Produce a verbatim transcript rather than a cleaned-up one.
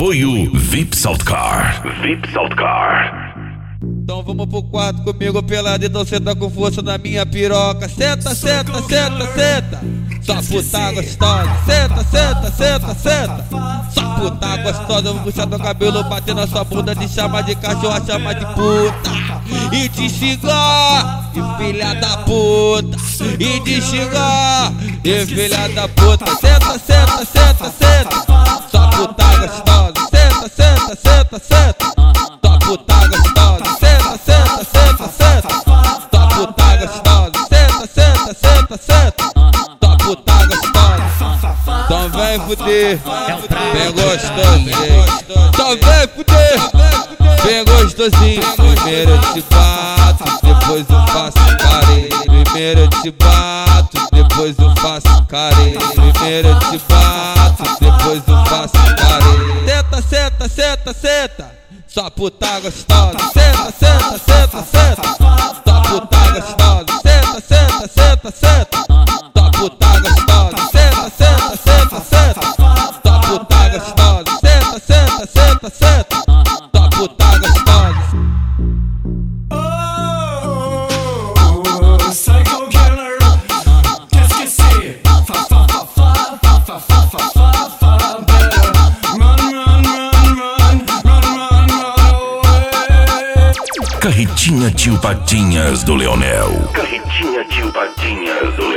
Apoio V I P Saltcar. V I P Saltcar. Então vamos pro quarto comigo pelado, então senta com força na minha piroca. Senta, senta, senta, senta. Só puta gostosa. Senta, senta, senta, senta. Só puta gostosa. Vou puxar teu cabelo, bater na sua bunda, te chamar de cachorra, chamar de puta. E te xingar, e filha da puta. E te xingar, e filha da puta. Senta, senta, senta, senta. Só puta gostosa. Senta, senta, senta, senta. Só puta gostosa. Senta, senta, senta, senta. Só puta gostosa. Senta, senta, senta, senta. Só puta gostosa. Então vem fuder, bem gostosinho. Só vem fuder, bem gostosinho. Primeiro eu te bato, depois eu faço carinho. Primeiro eu te bato, depois eu faço carinho. Primeiro eu te bato, depois eu faço carinho. Senta, senta, senta, senta. Só puta gostosa. Senta, senta, senta, senta. Só puta gostosa. Senta, senta, senta, senta. Só puta gostosa. Senta, senta, senta, senta. Só puta gostosa. Senta, senta, senta, senta. Só puta gostosa. Psycho killer, qu'est-ce que c'est? Fa fa fa fa fa fa fa fa fa fa better. Run, run, run, run, run, run, run away. Carretinha Tio Patinhas do Leonel. Carretinha Tio Patinhas do